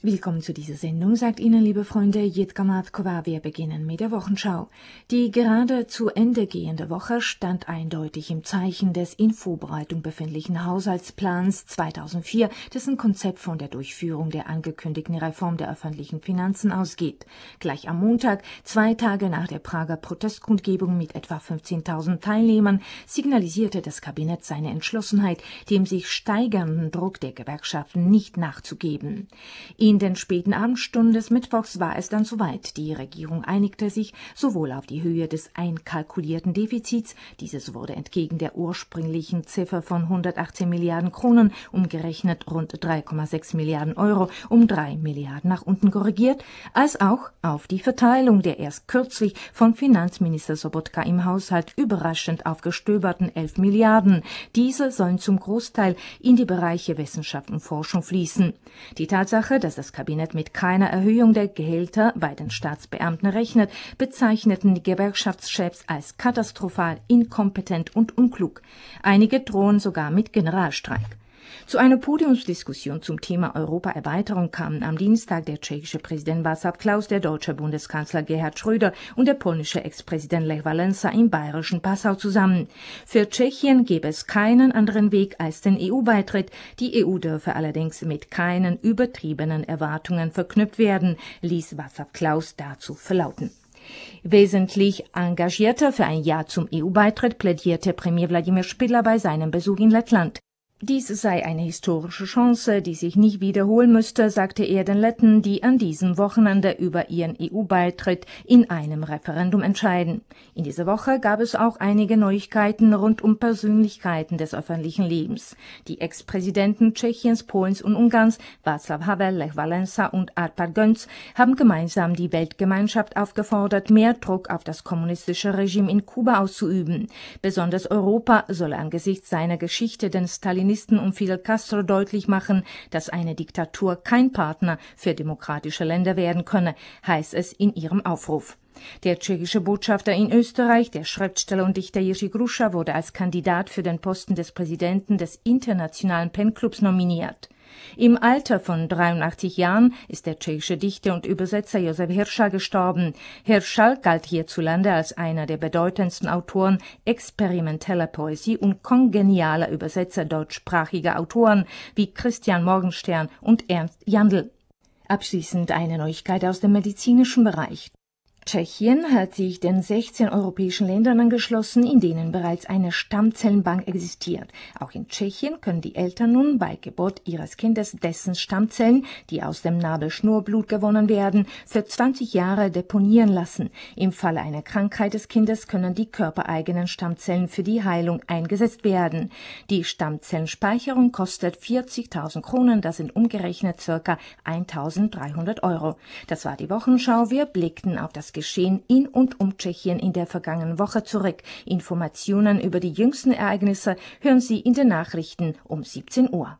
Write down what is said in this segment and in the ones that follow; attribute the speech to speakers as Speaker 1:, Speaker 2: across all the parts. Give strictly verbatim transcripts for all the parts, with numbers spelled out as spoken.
Speaker 1: Willkommen zu dieser Sendung, sagt Ihnen, liebe Freunde, Jitka Matkova. Wir beginnen mit der Wochenschau. Die gerade zu Ende gehende Woche stand eindeutig im Zeichen des in Vorbereitung befindlichen Haushaltsplans zweitausendvier, dessen Konzept von der Durchführung der angekündigten Reform der öffentlichen Finanzen ausgeht. Gleich am Montag, zwei Tage nach der Prager Protestkundgebung mit etwa fünfzehntausend Teilnehmern, signalisierte das Kabinett seine Entschlossenheit, dem sich steigernden Druck der Gewerkschaften nicht nachzugeben. In den späten Abendstunden des Mittwochs war es dann soweit. Die Regierung einigte sich sowohl auf die Höhe des einkalkulierten Defizits, dieses wurde entgegen der ursprünglichen Ziffer von hundertachtzehn Milliarden Kronen, umgerechnet rund drei Komma sechs Milliarden Euro, um drei Milliarden nach unten korrigiert, als auch auf die Verteilung der erst kürzlich von Finanzminister Sobotka im Haushalt überraschend aufgestöberten elf Milliarden. Diese sollen zum Großteil in die Bereiche Wissenschaft und Forschung fließen. Die Tatsache, dass das Kabinett mit keiner Erhöhung der Gehälter bei den Staatsbeamten rechnet, bezeichneten die Gewerkschaftschefs als katastrophal, inkompetent und unklug. Einige drohen sogar mit Generalstreik. Zu einer Podiumsdiskussion zum Thema Europaerweiterung kamen am Dienstag der tschechische Präsident Václav Klaus, der deutsche Bundeskanzler Gerhard Schröder und der polnische Ex-Präsident Lech Wałęsa im bayerischen Passau zusammen. Für Tschechien gäbe es keinen anderen Weg als den E U-Beitritt. Die E U dürfe allerdings mit keinen übertriebenen Erwartungen verknüpft werden, ließ Václav Klaus dazu verlauten. Wesentlich engagierter für ein Ja zum E U-Beitritt plädierte Premier Wladimir Špidla bei seinem Besuch in Lettland. Dies sei eine historische Chance, die sich nicht wiederholen müsste, sagte er den Letten, die an diesem Wochenende über ihren E U-Beitritt in einem Referendum entscheiden. In dieser Woche gab es auch einige Neuigkeiten rund um Persönlichkeiten des öffentlichen Lebens. Die Ex-Präsidenten Tschechiens, Polens und Ungarns, Václav Havel, Lech Wałęsa und Arpad Göncz, haben gemeinsam die Weltgemeinschaft aufgefordert, mehr Druck auf das kommunistische Regime in Kuba auszuüben. Besonders Europa solle angesichts seiner Geschichte den Stalinisten und Fidel Castro deutlich machen, dass eine Diktatur kein Partner für demokratische Länder werden könne, heißt es in ihrem Aufruf. Der tschechische Botschafter in Österreich, der Schriftsteller und Dichter Jiří Gruša, wurde als Kandidat für den Posten des Präsidenten des Internationalen Pen-Clubs nominiert. Im Alter von dreiundachtzig Jahren ist der tschechische Dichter und Übersetzer Josef Hirschal gestorben. Hirschal galt hierzulande als einer der bedeutendsten Autoren experimenteller Poesie und kongenialer Übersetzer deutschsprachiger Autoren wie Christian Morgenstern und Ernst Jandl. Abschließend eine Neuigkeit aus dem medizinischen Bereich. Tschechien hat sich den sechzehn europäischen Ländern angeschlossen, in denen bereits eine Stammzellenbank existiert. Auch in Tschechien können die Eltern nun bei Geburt ihres Kindes dessen Stammzellen, die aus dem Nabelschnurblut gewonnen werden, für zwanzig Jahre deponieren lassen. Im Falle einer Krankheit des Kindes können die körpereigenen Stammzellen für die Heilung eingesetzt werden. Die Stammzellenspeicherung kostet vierzigtausend Kronen, das sind umgerechnet ca. eintausenddreihundert Euro. Das war die Wochenschau. Wir blickten auf das Geschehen in und um Tschechien in der vergangenen Woche zurück. Informationen über die jüngsten Ereignisse hören Sie in den Nachrichten um siebzehn Uhr.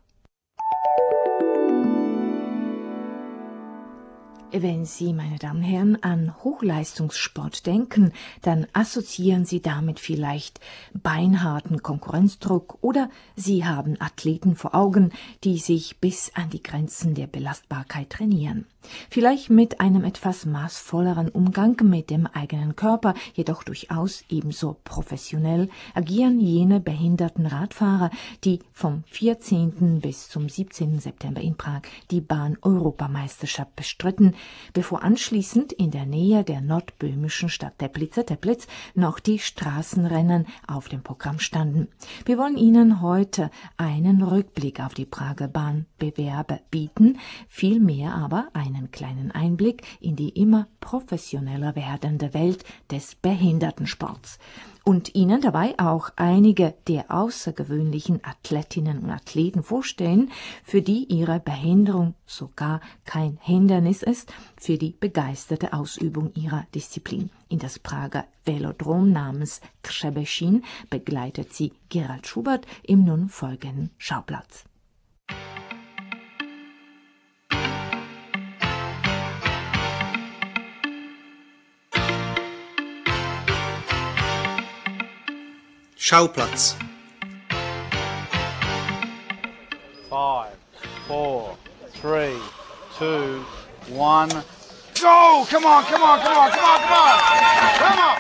Speaker 1: Wenn Sie, meine Damen und Herren, an Hochleistungssport denken, dann assoziieren Sie damit vielleicht beinharten Konkurrenzdruck oder Sie haben Athleten vor Augen, die sich bis an die Grenzen der Belastbarkeit trainieren. Vielleicht mit einem etwas maßvolleren Umgang mit dem eigenen Körper, jedoch durchaus ebenso professionell agieren jene behinderten Radfahrer, die vom vierzehnten bis zum siebzehnten September in Prag die Bahn-Europameisterschaft bestritten, bevor anschließend in der Nähe der nordböhmischen Stadt Teplice-Teplitz noch die Straßenrennen auf dem Programm standen. Wir wollen Ihnen heute einen Rückblick auf die Prager Bahnbewerbe bieten, vielmehr aber einen kleinen Einblick in die immer professioneller werdende Welt des Behindertensports. Und Ihnen dabei auch einige der außergewöhnlichen Athletinnen und Athleten vorstellen, für die ihre Behinderung sogar kein Hindernis ist für die begeisterte Ausübung ihrer Disziplin. In das Prager Velodrom namens Třebešín begleitet sie Gerald Schubert im nun folgenden Schauplatz.
Speaker 2: Schauplatz.
Speaker 3: Five, four, three,
Speaker 2: two, one, go! Come on, come on, come on, come on, come on! Come on!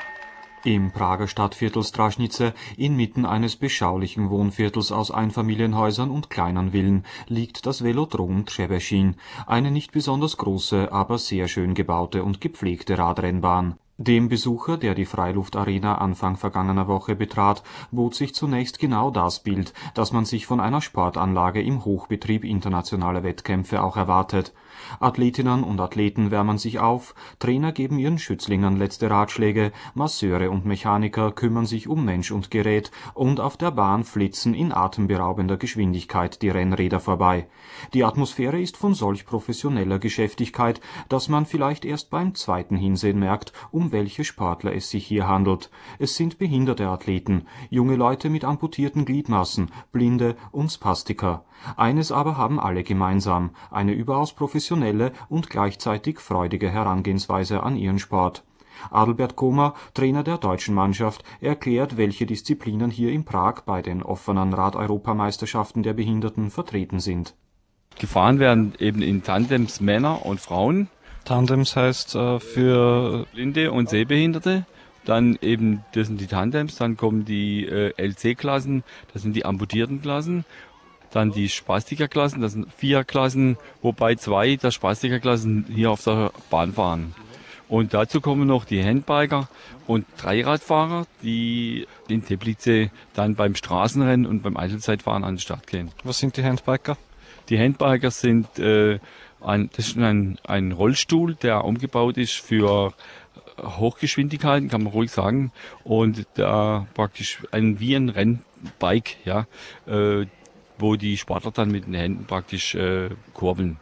Speaker 3: Im Prager Stadtviertel Straschnice, inmitten eines beschaulichen Wohnviertels aus Einfamilienhäusern und kleinen Villen, liegt das Velodrom Třebešín, eine nicht besonders große, aber sehr schön gebaute und gepflegte Radrennbahn. Dem Besucher, der die Freiluftarena Anfang vergangener Woche betrat, bot sich zunächst genau das Bild, das man sich von einer Sportanlage im Hochbetrieb internationaler Wettkämpfe auch erwartet. Athletinnen und Athleten wärmen sich auf, Trainer geben ihren Schützlingern letzte Ratschläge, Masseure und Mechaniker kümmern sich um Mensch und Gerät, und auf der Bahn flitzen in atemberaubender Geschwindigkeit die Rennräder vorbei. Die Atmosphäre ist von solch professioneller Geschäftigkeit, dass man vielleicht erst beim zweiten Hinsehen merkt, um welche Sportler es sich hier handelt. Es sind behinderte Athleten, junge Leute mit amputierten Gliedmaßen, Blinde und Spastiker. Eines aber haben alle gemeinsam: eine überaus professionelle und gleichzeitig freudige Herangehensweise an ihren Sport. Adalbert Koma, Trainer der deutschen Mannschaft, erklärt, welche Disziplinen hier in Prag bei den offenen Rad-Europameisterschaften der Behinderten vertreten sind.
Speaker 4: Gefahren werden eben in Tandems Männer und Frauen.
Speaker 5: Tandems heißt äh, für
Speaker 4: Blinde und Sehbehinderte. Dann eben, das sind die Tandems, dann kommen die äh, L C-Klassen, das sind die amputierten Klassen. Dann die Spastikerklassen, das sind vier Klassen, wobei zwei der Spastikerklassen hier auf der Bahn fahren. Und dazu kommen noch die Handbiker und Dreiradfahrer, die in Teplice dann beim Straßenrennen und beim Einzelzeitfahren an den Start gehen.
Speaker 5: Was sind die Handbiker?
Speaker 4: Die Handbiker sind äh, ein, das ist ein, ein Rollstuhl, der umgebaut ist für Hochgeschwindigkeiten, kann man ruhig sagen. Und da praktisch ein, wie ein Rennbike, ja, äh, wo die Sportler dann mit den Händen praktisch äh, kurbeln.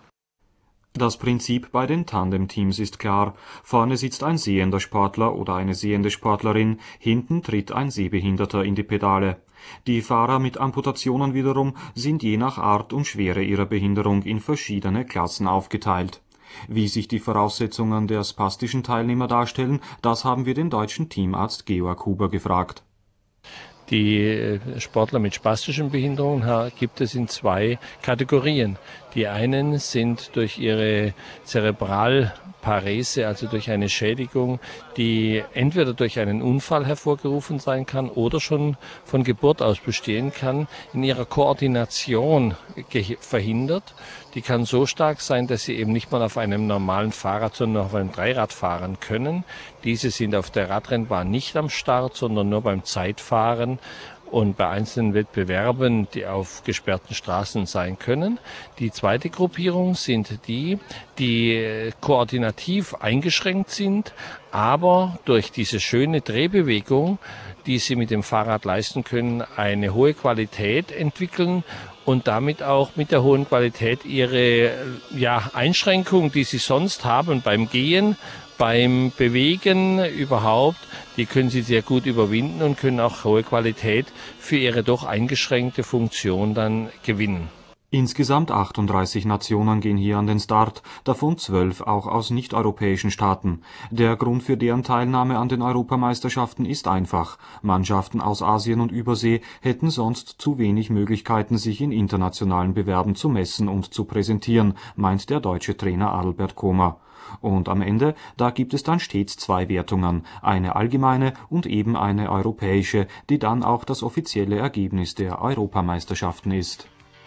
Speaker 3: Das Prinzip bei den Tandemteams ist klar: Vorne sitzt ein sehender Sportler oder eine sehende Sportlerin, hinten tritt ein Sehbehinderter in die Pedale. Die Fahrer mit Amputationen wiederum sind je nach Art und Schwere ihrer Behinderung in verschiedene Klassen aufgeteilt. Wie sich die Voraussetzungen der spastischen Teilnehmer darstellen, das haben wir den deutschen Teamarzt Georg Huber gefragt.
Speaker 6: Die Sportler mit spastischen Behinderungen gibt es in zwei Kategorien. Die einen sind durch ihre Zerebralparese, also durch eine Schädigung, die entweder durch einen Unfall hervorgerufen sein kann oder schon von Geburt aus bestehen kann, in ihrer Koordination verhindert. Die kann so stark sein, dass sie eben nicht mal auf einem normalen Fahrrad, sondern auf einem Dreirad fahren können. Diese sind auf der Radrennbahn nicht am Start, sondern nur beim Zeitfahren und bei einzelnen Wettbewerben, die auf gesperrten Straßen sein können. Die zweite Gruppierung sind die, die koordinativ eingeschränkt sind, aber durch diese schöne Drehbewegung, die sie mit dem Fahrrad leisten können, eine hohe Qualität entwickeln und damit auch mit der hohen Qualität ihre ja, Einschränkungen, die sie sonst haben beim Gehen, beim Bewegen überhaupt, die können sie sehr gut überwinden und können auch hohe Qualität für ihre doch eingeschränkte Funktion dann gewinnen.
Speaker 3: Insgesamt achtunddreißig Nationen gehen hier an den Start, davon zwölf auch aus nicht-europäischen Staaten. Der Grund für deren Teilnahme an den Europameisterschaften ist einfach: Mannschaften aus Asien und Übersee hätten sonst zu wenig Möglichkeiten, sich in internationalen Bewerben zu messen und zu präsentieren, meint der deutsche Trainer Adalbert Koma. Und am Ende, da gibt es dann stets zwei Wertungen, eine allgemeine und eben eine europäische, die dann auch das offizielle Ergebnis der Europameisterschaften ist.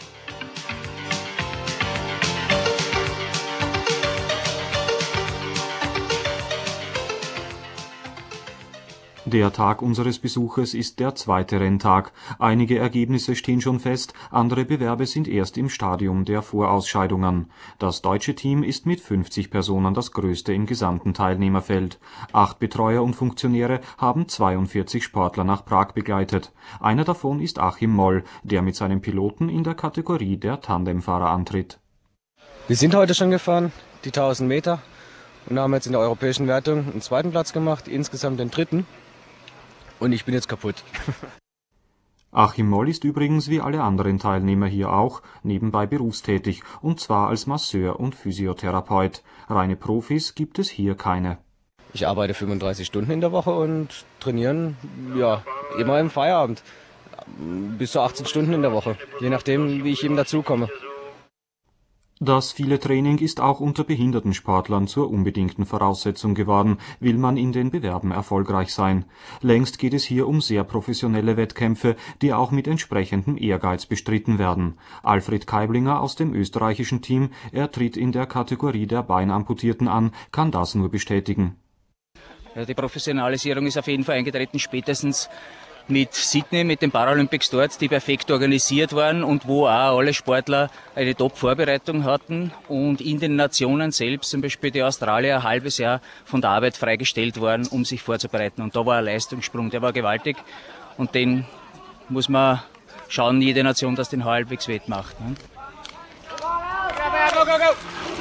Speaker 3: Der Tag unseres Besuches ist der zweite Renntag. Einige Ergebnisse stehen schon fest, andere Bewerbe sind erst im Stadium der Vorausscheidungen. Das deutsche Team ist mit fünfzig Personen das größte im gesamten Teilnehmerfeld. Acht Betreuer und Funktionäre haben zweiundvierzig Sportler nach Prag begleitet. Einer davon ist Achim Moll, der mit seinem Piloten in der Kategorie der Tandemfahrer antritt.
Speaker 7: Wir sind heute schon gefahren, die tausend Meter, und haben jetzt in der europäischen Wertung einen zweiten Platz gemacht, insgesamt den dritten. Und ich bin jetzt kaputt.
Speaker 3: Achim Moll ist übrigens wie alle anderen Teilnehmer hier auch nebenbei berufstätig, und zwar als Masseur und Physiotherapeut. Reine Profis gibt es hier keine.
Speaker 7: Ich arbeite fünfunddreißig Stunden in der Woche und trainieren ja immer im Feierabend. Bis zu achtzehn Stunden in der Woche, je nachdem, wie ich eben dazukomme.
Speaker 3: Das viele Training ist auch unter Behindertensportlern zur unbedingten Voraussetzung geworden, will man in den Bewerben erfolgreich sein. Längst geht es hier um sehr professionelle Wettkämpfe, die auch mit entsprechendem Ehrgeiz bestritten werden. Alfred Keiblinger aus dem österreichischen Team, er tritt in der Kategorie der Beinamputierten an, kann das nur bestätigen.
Speaker 8: Die Professionalisierung ist auf jeden Fall eingetreten, spätestens mit Sydney, mit den Paralympics dort, die perfekt organisiert waren und wo auch alle Sportler eine Top-Vorbereitung hatten und in den Nationen selbst, zum Beispiel die Australier, ein halbes Jahr von der Arbeit freigestellt waren, um sich vorzubereiten. Und da war ein Leistungssprung, der war gewaltig und den muss man schauen, jede Nation, dass den halbwegs wettmacht. Ne? Go, go, go, go.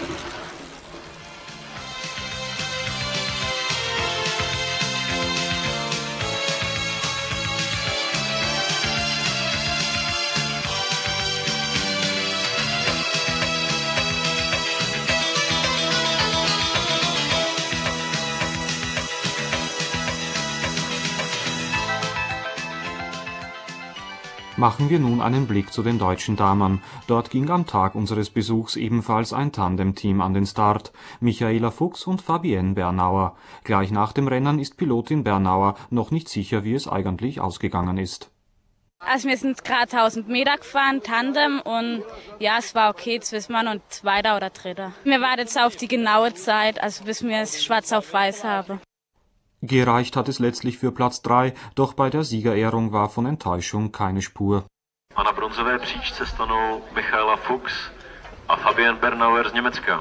Speaker 3: Machen wir nun einen Blick zu den deutschen Damen. Dort ging am Tag unseres Besuchs ebenfalls ein Tandem-Team an den Start. Michaela Fuchs und Fabienne Bernauer. Gleich nach dem Rennen ist Pilotin Bernauer noch nicht sicher, wie es eigentlich ausgegangen ist.
Speaker 9: Also wir sind gerade tausend Meter gefahren, Tandem, und ja, es war okay, jetzt wissen wir noch Zweiter oder Dritter. Wir warten jetzt auf die genaue Zeit, also bis wir es schwarz auf weiß haben.
Speaker 3: Gereicht hat es letztlich für Platz drei, doch bei der Siegerehrung war von Enttäuschung keine Spur.
Speaker 10: A na bronzové příčce stanou Michaela Fuchs a Fabienne Bernauer z Německa.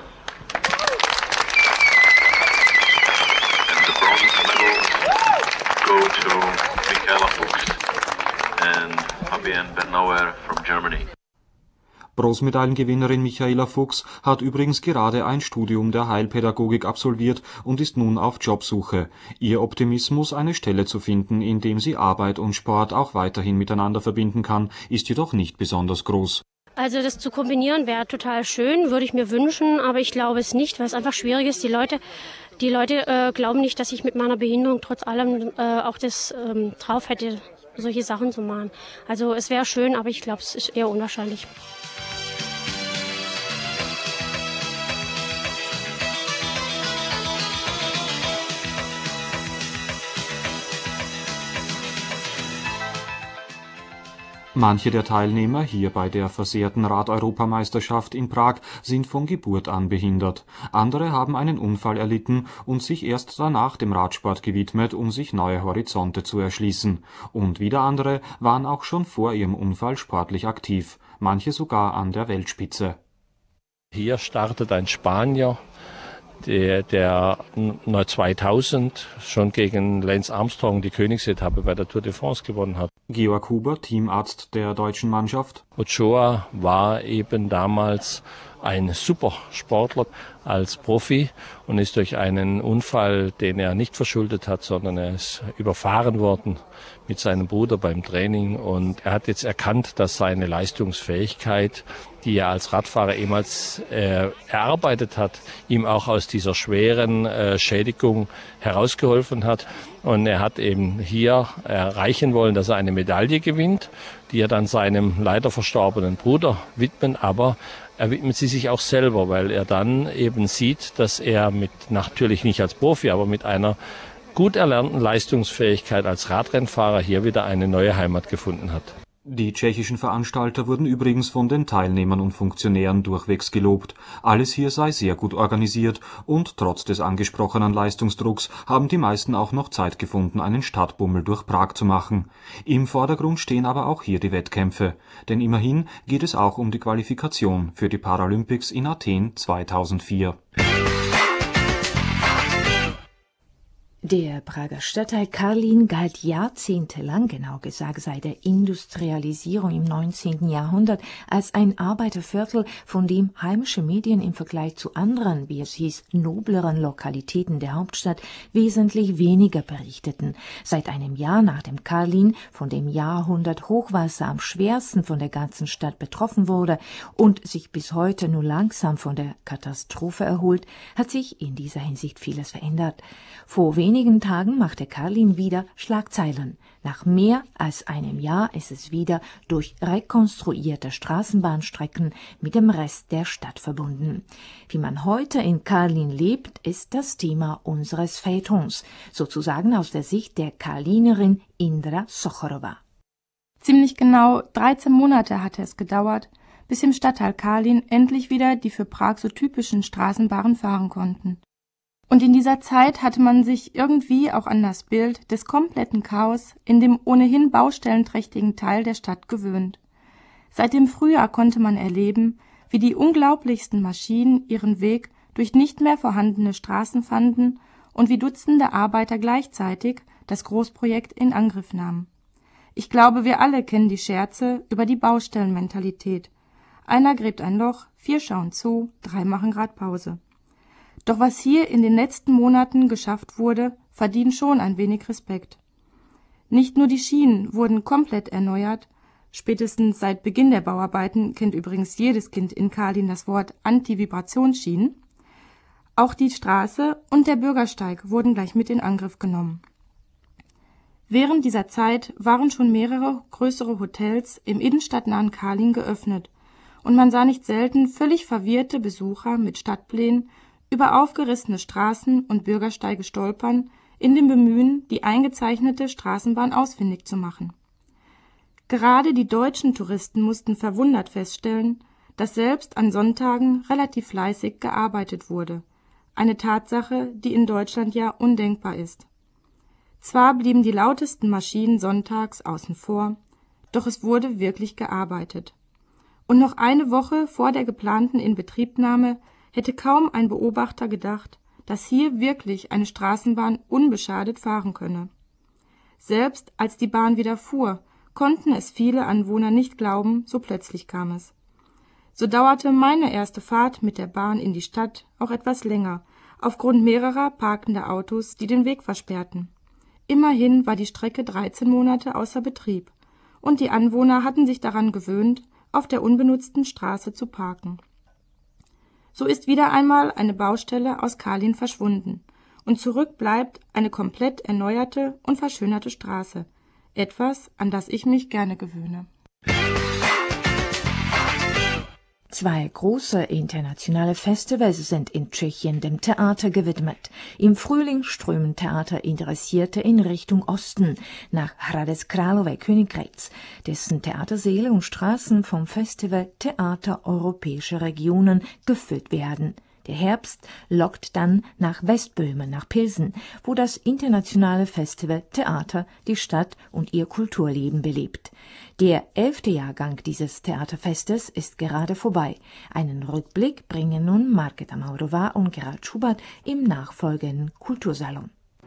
Speaker 10: And the bronze medals go to Michaela Fuchs and Fabienne Bernauer from Germany.
Speaker 3: Bronzemedaillengewinnerin Michaela Fuchs hat übrigens gerade ein Studium der Heilpädagogik absolviert und ist nun auf Jobsuche. Ihr Optimismus, eine Stelle zu finden, in dem sie Arbeit und Sport auch weiterhin miteinander verbinden kann, ist jedoch nicht besonders groß.
Speaker 11: Also das zu kombinieren wäre total schön, würde ich mir wünschen, aber ich glaube es nicht, weil es einfach schwierig ist. Die Leute, die Leute äh, glauben nicht, dass ich mit meiner Behinderung trotz allem äh, auch das ähm, drauf hätte, solche Sachen zu machen. Also es wäre schön, aber ich glaube, es ist eher unwahrscheinlich.
Speaker 3: Manche der Teilnehmer hier bei der versehrten Rad-Europameisterschaft in Prag sind von Geburt an behindert. Andere haben einen Unfall erlitten und sich erst danach dem Radsport gewidmet, um sich neue Horizonte zu erschließen. Und wieder andere waren auch schon vor ihrem Unfall sportlich aktiv, manche sogar an der Weltspitze.
Speaker 6: Hier startet ein Spanier, der, der zweitausend schon gegen Lance Armstrong die Königsetappe bei der Tour de France gewonnen hat.
Speaker 3: Georg Huber, Teamarzt der deutschen Mannschaft.
Speaker 6: Ochoa war eben damals ein Supersportler als Profi und ist durch einen Unfall, den er nicht verschuldet hat, sondern er ist überfahren worden mit seinem Bruder beim Training, und er hat jetzt erkannt, dass seine Leistungsfähigkeit, die er als Radfahrer ehemals äh, erarbeitet hat, ihm auch aus dieser schweren äh, Schädigung herausgeholfen hat. Und er hat eben hier erreichen wollen, dass er eine Medaille gewinnt, die er dann seinem leider verstorbenen Bruder widmen, aber er widmet sie sich auch selber, weil er dann eben sieht, dass er mit, natürlich nicht als Profi, aber mit einer gut erlernten Leistungsfähigkeit als Radrennfahrer hier wieder eine neue Heimat gefunden hat.
Speaker 3: Die tschechischen Veranstalter wurden übrigens von den Teilnehmern und Funktionären durchwegs gelobt. Alles hier sei sehr gut organisiert und trotz des angesprochenen Leistungsdrucks haben die meisten auch noch Zeit gefunden, einen Stadtbummel durch Prag zu machen. Im Vordergrund stehen aber auch hier die Wettkämpfe, denn immerhin geht es auch um die Qualifikation für die Paralympics in Athen zweitausendvier.
Speaker 1: Der Prager Stadtteil Karlin galt jahrzehntelang, genau gesagt seit der Industrialisierung im neunzehnten Jahrhundert, als ein Arbeiterviertel, von dem heimische Medien im Vergleich zu anderen, wie es hieß, nobleren Lokalitäten der Hauptstadt wesentlich weniger berichteten. Seit einem Jahr nach dem Karlin, von dem Jahrhundert Hochwasser am schwersten von der ganzen Stadt betroffen wurde und sich bis heute nur langsam von der Katastrophe erholt, hat sich in dieser Hinsicht vieles verändert. Vor wenigen wenigen Tagen machte Karlin wieder Schlagzeilen. Nach mehr als einem Jahr ist es wieder durch rekonstruierte Straßenbahnstrecken mit dem Rest der Stadt verbunden. Wie man heute in Karlin lebt, ist das Thema unseres Feuilletons, sozusagen aus der Sicht der Karlinerin Indra Sochorova.
Speaker 12: Ziemlich genau dreizehn Monate hatte es gedauert, bis im Stadtteil Karlin endlich wieder die für Prag so typischen Straßenbahnen fahren konnten. Und in dieser Zeit hatte man sich irgendwie auch an das Bild des kompletten Chaos in dem ohnehin baustellenträchtigen Teil der Stadt gewöhnt. Seit dem Frühjahr konnte man erleben, wie die unglaublichsten Maschinen ihren Weg durch nicht mehr vorhandene Straßen fanden und wie Dutzende Arbeiter gleichzeitig das Großprojekt in Angriff nahmen. Ich glaube, wir alle kennen die Scherze über die Baustellenmentalität. Einer gräbt ein Loch, vier schauen zu, drei machen grad Pause. Doch was hier in den letzten Monaten geschafft wurde, verdient schon ein wenig Respekt. Nicht nur die Schienen wurden komplett erneuert, spätestens seit Beginn der Bauarbeiten kennt übrigens jedes Kind in Karlin das Wort Antivibrationsschienen, auch die Straße und der Bürgersteig wurden gleich mit in Angriff genommen. Während dieser Zeit waren schon mehrere größere Hotels im innenstadtnahen Karlin geöffnet und man sah nicht selten völlig verwirrte Besucher mit Stadtplänen über aufgerissene Straßen und Bürgersteige stolpern, in dem Bemühen, die eingezeichnete Straßenbahn ausfindig zu machen. Gerade die deutschen Touristen mussten verwundert feststellen, dass selbst an Sonntagen relativ fleißig gearbeitet wurde, eine Tatsache, die in Deutschland ja undenkbar ist. Zwar blieben die lautesten Maschinen sonntags außen vor, doch es wurde wirklich gearbeitet. Und noch eine Woche vor der geplanten Inbetriebnahme hätte kaum ein Beobachter gedacht, dass hier wirklich eine Straßenbahn unbeschadet fahren könne. Selbst als die Bahn wieder fuhr, konnten es viele Anwohner nicht glauben, so plötzlich kam es. So dauerte meine erste Fahrt mit der Bahn in die Stadt auch etwas länger, aufgrund mehrerer parkender Autos, die den Weg versperrten. Immerhin war die Strecke dreizehn Monate außer Betrieb, und die Anwohner hatten sich daran gewöhnt, auf der unbenutzten Straße zu parken. So ist wieder einmal eine Baustelle aus Karlin verschwunden, und zurück bleibt eine komplett erneuerte und verschönerte Straße, etwas, an das ich mich gerne gewöhne.
Speaker 1: Zwei große internationale Festivals sind in Tschechien dem Theater gewidmet. Im Frühling strömen Theaterinteressierte in Richtung Osten, nach Hradec Králové Königgrätz, dessen Theatersäle und Straßen vom Festival Theater Europäische Regionen gefüllt werden. Der Herbst lockt dann nach Westböhmen, nach Pilsen, wo das internationale Festival Theater die Stadt und ihr Kulturleben belebt. Der elfte Jahrgang dieses Theaterfestes ist gerade vorbei. Einen Rückblick bringen nun Markéta Maurová und Gerald Schubert im nachfolgenden Kultursalon.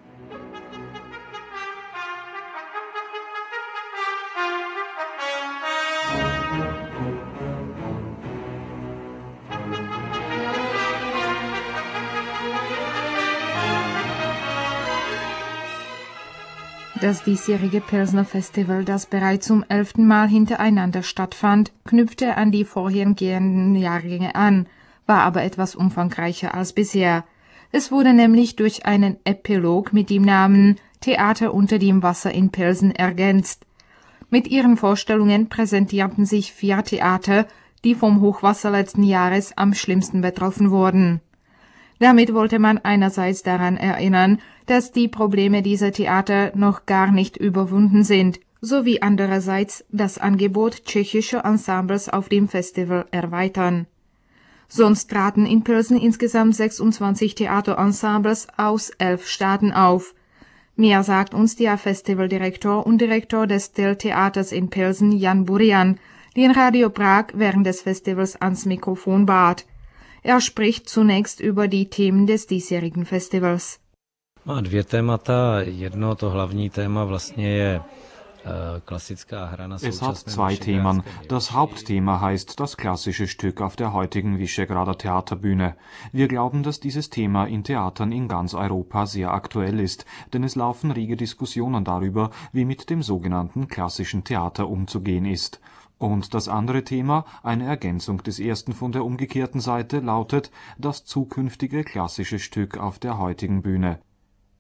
Speaker 13: Das diesjährige Pilsner Festival, das bereits zum elften Mal hintereinander stattfand, knüpfte an die vorhergehenden Jahrgänge an, war aber etwas umfangreicher als bisher. Es wurde nämlich durch einen Epilog mit dem Namen Theater unter dem Wasser in Pilsen ergänzt. Mit ihren Vorstellungen präsentierten sich vier Theater, die vom Hochwasser letzten Jahres am schlimmsten betroffen wurden. Damit wollte man einerseits daran erinnern, dass die Probleme dieser Theater noch gar nicht überwunden sind, sowie andererseits das Angebot tschechischer Ensembles auf dem Festival erweitern. Sonst traten in Pilsen insgesamt sechsundzwanzig Theaterensembles aus elf Staaten auf. Mehr sagt uns der Festivaldirektor und Direktor des Still-Theaters in Pilsen, Jan Burian, den Radio Prag während des Festivals ans Mikrofon bat. Er spricht zunächst über die Themen des diesjährigen Festivals.
Speaker 14: Má dvě témata. Jedno, to hlavní téma vlastně je klassická hra na
Speaker 3: Es hat zwei Themen. Das Hauptthema heißt das klassische Stück auf der heutigen Visegrader Theaterbühne. Wir glauben, dass dieses Thema in Theatern in ganz Europa sehr aktuell ist, denn es laufen rege Diskussionen darüber, wie mit dem sogenannten klassischen Theater umzugehen ist. Und das andere Thema, eine Ergänzung des ersten von der umgekehrten Seite, lautet das zukünftige klassische Stück auf der heutigen Bühne.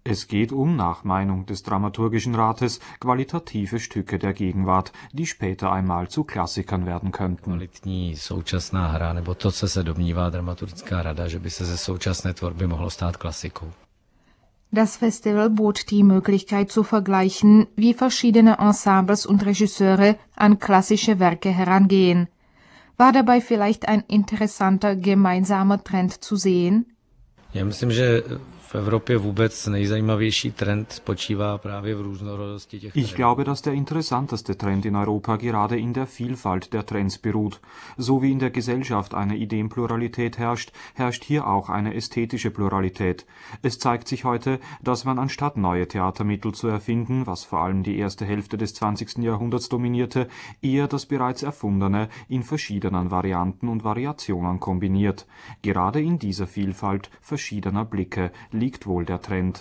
Speaker 3: Es geht um, nach Meinung des Dramaturgischen Rates, qualitative Stücke der Gegenwart, die später einmal zu Klassikern werden könnten.
Speaker 14: Kvalitní současná hra, nebo to, co se domnívá dramaturgická rada, že by se ze současné tvorby mohlo stát klasikou.
Speaker 13: Das Festival bot die Möglichkeit zu vergleichen, wie verschiedene Ensembles und Regisseure an klassische Werke herangehen. War dabei vielleicht ein interessanter gemeinsamer Trend zu sehen?
Speaker 14: Já myslím, že v Evropě vůbec nejzajímavější trend spočívá právě v různorodosti těch
Speaker 3: Ich glaube, dass der interessanteste Trend in Europa gerade in der Vielfalt der Trends beruht. So wie in der Gesellschaft eine Ideenpluralität herrscht, herrscht hier auch eine ästhetische Pluralität. Es zeigt sich heute, dass man anstatt neue Theatermittel zu erfinden, was vor allem die erste Hälfte des zwanzigsten Jahrhunderts dominierte, eher das bereits Erfundene in verschiedenen Varianten und Variationen kombiniert. Gerade in dieser Vielfalt verschiedener Blicke liegt wohl der Trend.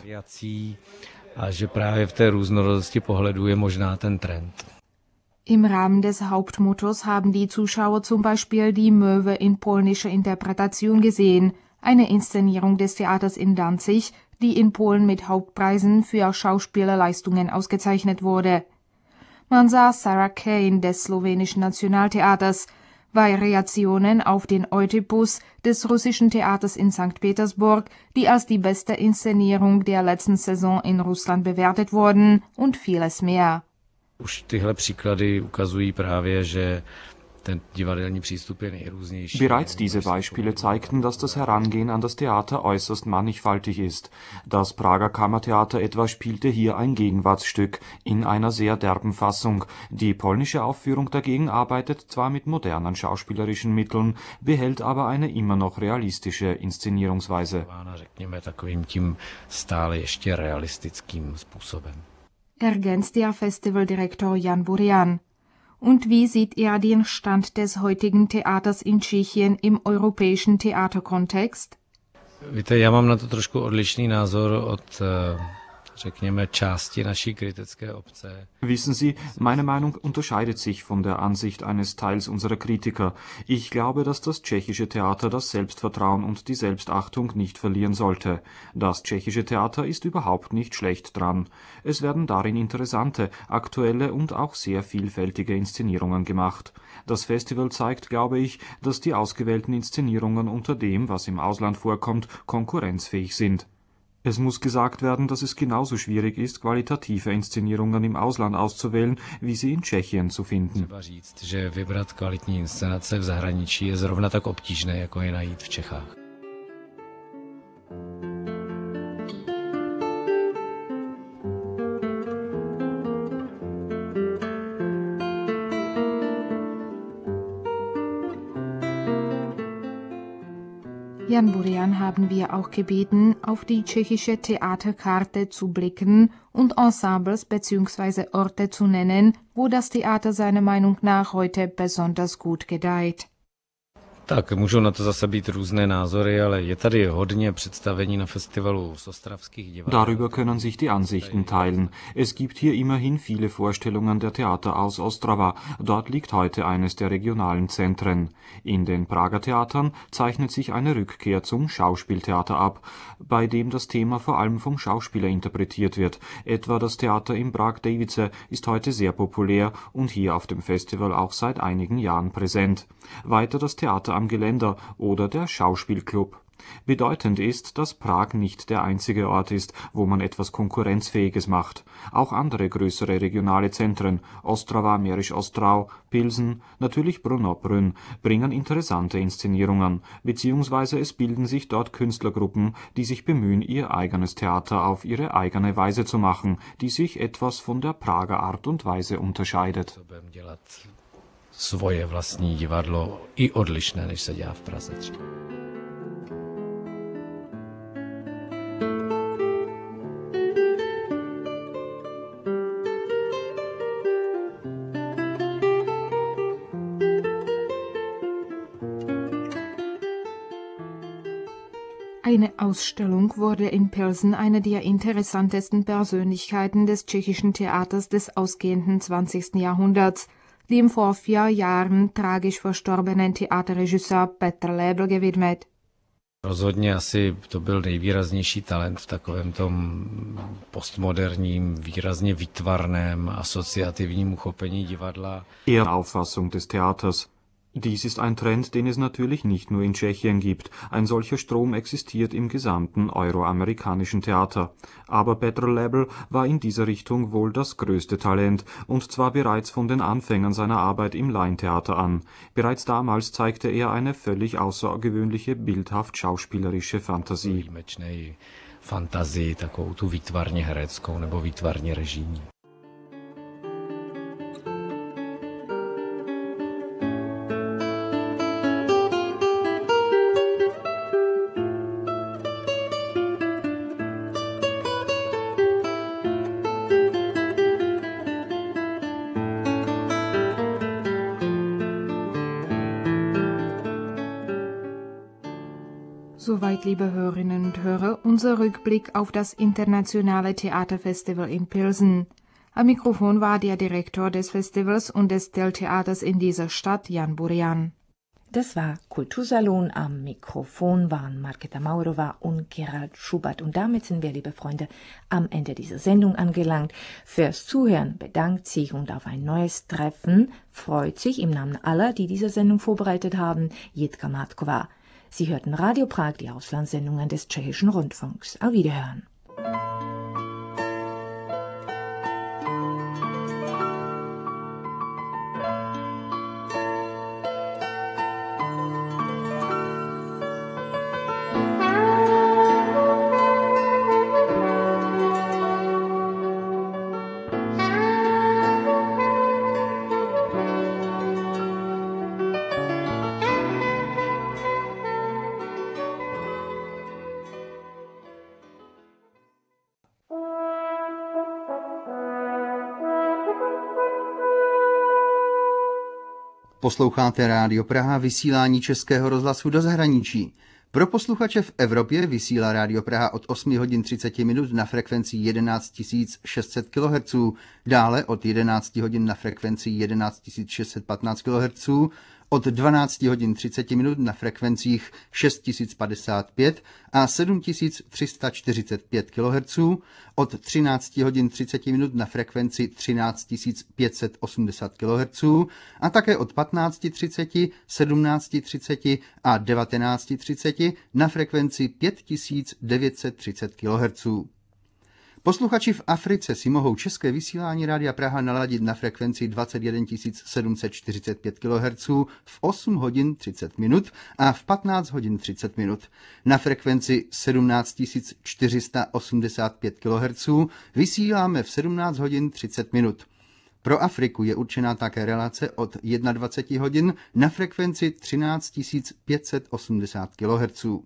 Speaker 14: A že právě v té různorodosti pohledu je možná ten trend.
Speaker 13: Im Rahmen des Hauptmottos haben die Zuschauer zum Beispiel die Möwe in polnischer Interpretation gesehen, eine Inszenierung des Theaters in Danzig, die in Polen mit Hauptpreisen für Schauspielerleistungen ausgezeichnet wurde. Man sah Sarah Kane des slowenischen Nationaltheaters, Variationen auf den Oedipus des russischen Theaters in Sankt Petersburg, die als die beste Inszenierung der letzten Saison in Russland bewertet wurden und vieles mehr.
Speaker 14: Už tyhle příklady ukazují právě, že ten divadelní přístup je nejrůznější.
Speaker 3: Bereits diese Beispiele zeigten, dass das Herangehen an das Theater äußerst mannigfaltig ist. Das Prager Kammertheater etwa spielte hier ein Gegenwartsstück in einer sehr derben Fassung. Die polnische Aufführung dagegen arbeitet zwar mit modernen schauspielerischen Mitteln, behält aber eine immer noch realistische Inszenierungsweise.
Speaker 14: Řekněme takovým tím stále ještě realistickým způsobem.
Speaker 13: Ergänzt der Festivaldirektor Jan Burian. Und wie sieht er den Stand des heutigen Theaters in Tschechien im europäischen Theaterkontext?
Speaker 14: Víte, já mám na to trošku odlišný názor od, řekněme, části naší kritické obce.
Speaker 3: Wissen Sie, meine Meinung unterscheidet sich von der Ansicht eines Teils unserer Kritiker. Ich glaube, dass das tschechische Theater das Selbstvertrauen und die Selbstachtung nicht verlieren sollte. Das tschechische Theater ist überhaupt nicht schlecht dran. Es werden darin interessante, aktuelle und auch sehr vielfältige Inszenierungen gemacht. Das Festival zeigt, glaube ich, dass die ausgewählten Inszenierungen unter dem, was im Ausland vorkommt, konkurrenzfähig sind. Es muss gesagt werden, dass es genauso schwierig ist, qualitative Inszenierungen im Ausland auszuwählen, wie sie in Tschechien zu finden.
Speaker 14: Třeba říct, že vybrat kvalitní inscenace v zahraničí je zrovna tak obtížné, jako je najít v Čechách.
Speaker 13: Jan Burian haben wir auch gebeten, auf die tschechische Theaterkarte zu blicken und Ensembles bzw. Orte zu nennen, wo das Theater seiner Meinung nach heute besonders gut gedeiht.
Speaker 14: Tak, můžou na to zase být různé názory, ale je tady hodně představení na festivalu z ostravských divadel.
Speaker 3: Darüber können sich die Ansichten teilen. Es gibt hier immerhin viele Vorstellungen der Theater aus Ostrava. Dort liegt heute eines der regionalen Zentren. In den Prager Theatern zeichnet sich eine Rückkehr zum Schauspieltheater ab, bei dem das Thema vor allem vom Schauspieler interpretiert wird. Etwa das Theater in Prag-Davice ist heute sehr populär und hier auf dem Festival auch seit einigen Jahren präsent. Weiter das Theater am Geländer oder der Schauspielclub. Bedeutend ist, dass Prag nicht der einzige Ort ist, wo man etwas Konkurrenzfähiges macht. Auch andere größere regionale Zentren, Ostrava, Mährisch Ostrau, Pilsen, natürlich Brno-Brünn, bringen interessante Inszenierungen, beziehungsweise es bilden sich dort Künstlergruppen, die sich bemühen, ihr eigenes Theater auf ihre eigene Weise zu machen, die sich etwas von der Prager Art und Weise unterscheidet.
Speaker 14: Svoje vlastní divadlo i odlišné, než se dělá v Praze.
Speaker 13: Eine Ausstellung wurde in Pilsen eine der interessantesten Persönlichkeiten des tschechischen Theaters des ausgehenden zwanzigsten Jahrhunderts, dem vor vier Jahren tragisch verstorbenen Theaterregisseur Petr Lebl gewidmet.
Speaker 14: Rozhodně asi to byl nejvýraznější talent v takovém tom postmoderním, výrazně výtvarném, asociativním uchopení divadla.
Speaker 3: Ihre Auffassung des Theaters. Dies ist ein Trend, den es natürlich nicht nur in Tschechien gibt. Ein solcher Strom existiert im gesamten euroamerikanischen Theater. Aber Petr Lebl war in dieser Richtung wohl das größte Talent, und zwar bereits von den Anfängen seiner Arbeit im Laientheater an. Bereits damals zeigte er eine völlig außergewöhnliche, bildhaft schauspielerische Fantasie.
Speaker 14: Výjimečnej fantazii, takovou tu výtvarně hereckou nebo výtvarně režijní.
Speaker 13: Soweit, liebe Hörerinnen und Hörer, unser Rückblick auf das internationale Theaterfestival in Pilsen. Am Mikrofon war der Direktor des Festivals und des Stelltheaters in dieser Stadt, Jan Burian.
Speaker 1: Das war Kultursalon. Am Mikrofon waren Markéta Maurová und Gerald Schubert. Und damit sind wir, liebe Freunde, am Ende dieser Sendung angelangt. Fürs Zuhören bedankt sich und auf ein neues Treffen freut sich im Namen aller, die diese Sendung vorbereitet haben, Jitka Matková. Sie hörten Radio Prag, die Auslandssendungen des Tschechischen Rundfunks. Auf Wiederhören.
Speaker 15: Posloucháte Rádio Praha, vysílání Českého rozhlasu do zahraničí. Pro posluchače v Evropě vysílá Rádio Praha od osm hodin třicet minut na frekvenci jedenáct tisíc šest set kilohertzů, dále od jedenáct hodin na frekvenci jedenáct tisíc šest set patnáct kilohertzů, od dvanáct hodin třicet minut na frekvencích šest tisíc padesát pět a sedm tisíc tři sta čtyřicet pět kilohertzů, od třináct hodin třicet minut na frekvenci třináct tisíc pět set osmdesát kilohertzů a také od patnáct třicet, sedmnáct třicet a devatenáct třicet na frekvenci pět tisíc devět set třicet kilohertzů. Posluchači v Africe si mohou české vysílání Rádia Praha naladit na frekvenci dvacet jedna tisíc sedm set čtyřicet pět kilohertzů v osm hodin třicet minut a v patnáct hodin třicet minut. Na frekvenci sedmnáct tisíc čtyři sta osmdesát pět kilohertzů vysíláme v sedmnáct hodin třicet minut. Pro Afriku je určená také relace od dvacet jedna hodin na frekvenci třináct tisíc pět set osmdesát kilohertzů.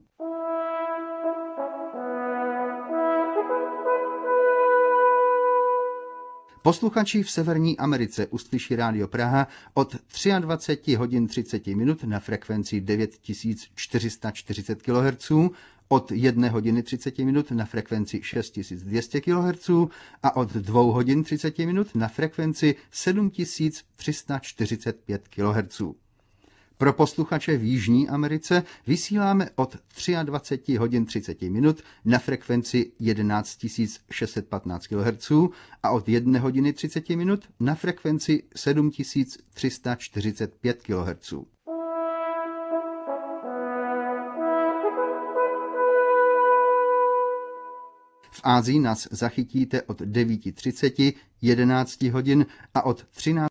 Speaker 15: Posluchači v Severní Americe uslyší Rádio Praha od dvacet tři hodin třicet minut na frekvenci devět tisíc čtyři sta čtyřicet kilohertzů, od jedné hodiny třicet minut na frekvenci šest tisíc dvě stě kilohertzů a od dvou hodin třicet minut na frekvenci sedm tisíc tři sta čtyřicet pět kilohertzů. Pro posluchače v Jižní Americe vysíláme od dvacet tři hodin třicet minut na frekvenci jedenáct tisíc šest set patnáct kilohertzů a od jedné hodiny třicet minut na frekvenci sedm tisíc tři sta čtyřicet pět kilohertzů. V Ázii nás zachytíte od devět třicet, jedenáct hodin a od třináct